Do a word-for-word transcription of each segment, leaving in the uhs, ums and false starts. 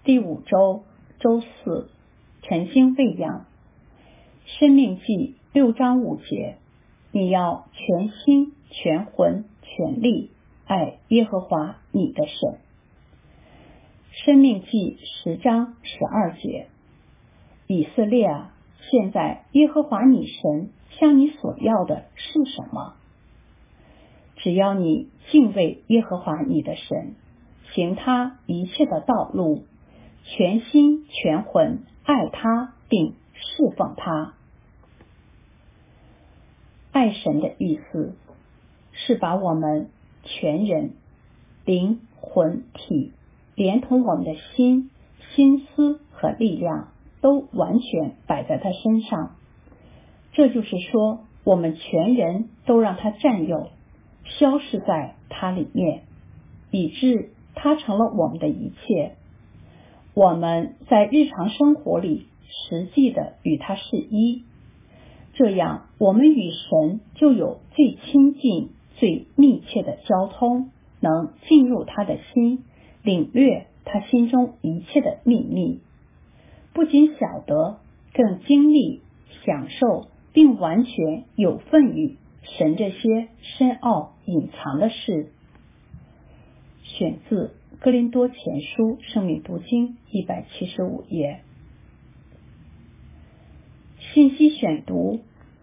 第五周周四，晨星喂养。申命记六章五节，你要全心全魂全力爱耶和华你的神。申命记十章十二节，以色列啊，现在耶和华你神向你所要的是什么？只要你敬畏耶和华你的神，行他一切的道路，全心全魂爱他并侍奉他。爱神的意思是把我们全人、灵、魂、体，连同我们的心、心思和力量都完全摆在他身上。这就是说，我们全人都让他占有，消失在他里面，以致他成了我们的一切。我们在日常生活里实际的与他是一，这样我们与神就有最亲近最密切的交通，能进入他的心，领略他心中一切的秘密，不仅晓得，更经历享受并完全有份于神这些深奥隐藏的事。选自哥林多前书生命读经一百七十五页。信息选读。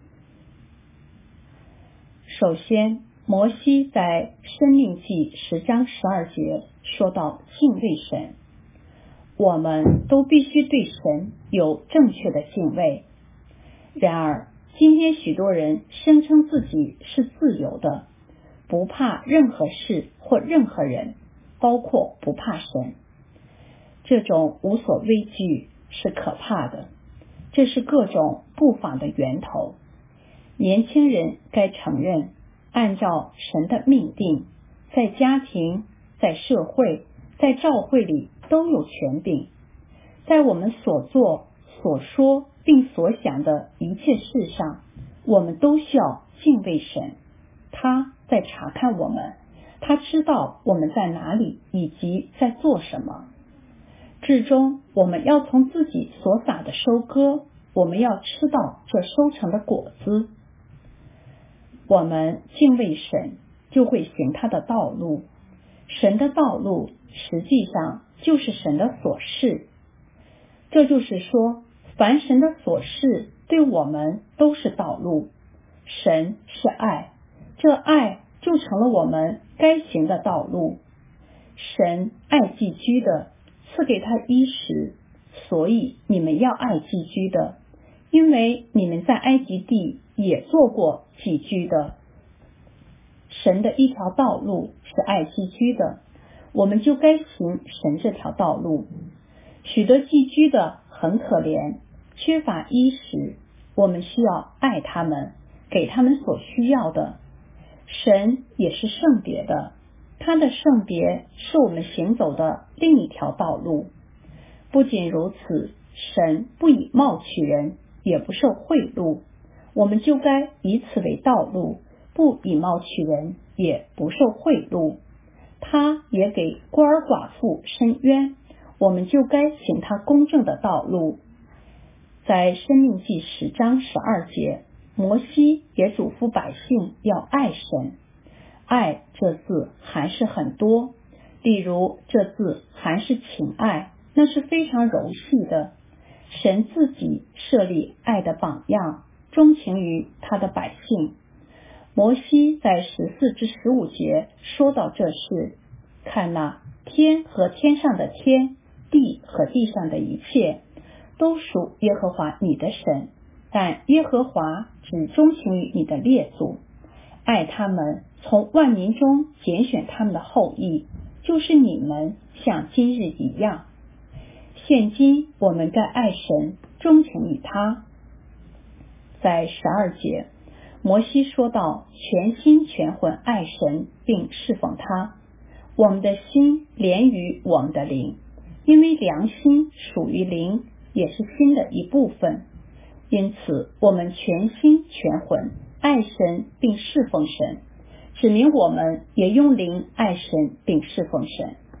首先，摩西在申命记十章十二节说到敬畏神，我们都必须对神有正确的敬畏。然而，今天许多人声称自己是自由的，不怕任何事或任何人，包括不怕神。这种无所畏惧是可怕的，这是各种不法的源头。年轻人该承认，按照神的命定，在家庭、在社会、在教会里都有权柄。在我们所做、所说并所想的一切事上，我们都需要敬畏神。他在查看我们，他知道我们在哪里以及在做什么。至终，我们要从自己所撒的收割，我们要吃到这收成的果子。我们敬畏神，就会行他的道路。神的道路实际上就是神的所示。这就是说，凡神的所示对我们都是道路。神是爱，这爱就成了我们该行的道路。神爱寄居的，赐给他衣食，所以你们要爱寄居的，因为你们在埃及地也做过寄居的。神的一条道路是爱寄居的，我们就该行神这条道路。许多寄居的很可怜，缺乏衣食，我们需要爱他们，给他们所需要的。神也是圣别的，他的圣别是我们行走的另一条道路。不仅如此，神不以貌取人，也不受贿赂，我们就该以此为道路，不以貌取人，也不受贿赂。他也给孤儿寡妇伸冤，我们就该行他公正的道路。在申命记十章十二节，摩西也嘱咐百姓要爱神。爱这字含是很多，例如这字含是情爱，那是非常柔细的。神自己设立爱的榜样，钟情于他的百姓。摩西在十四至十五节说到这事，看哪，天和天上的天，地和地上的一切，都属耶和华你的神，但耶和华只钟情于你的列祖，爱他们，从万民中拣选他们的后裔，就是你们，像今日一样。现今我们该爱神，钟情于他。在十二节，摩西说到全心全魂爱神并侍奉他，我们的心连于我们的灵，因为良心属于灵，也是心的一部分。因此我们全心全魂爱神并侍奉神，指明我们也用灵爱神并侍奉神。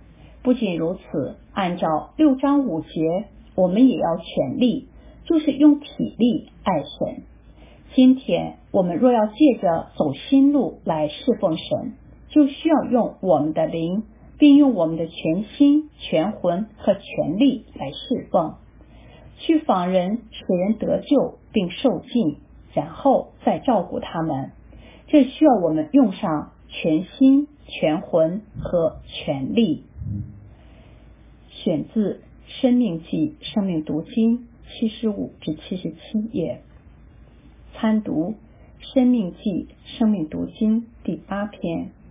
不仅如此，按照六章五节，我们也要全力，就是用体力爱神。今天我们若要借着走新路来侍奉神，就需要用我们的灵，并用我们的全心、全魂和全力来侍奉，去访人，使人得救并受尽，然后再照顾他们。这需要我们用上全心、全魂和全力。选自《生命记》生命读经七十五至七十七页。参读《生命记》生命读经第八篇。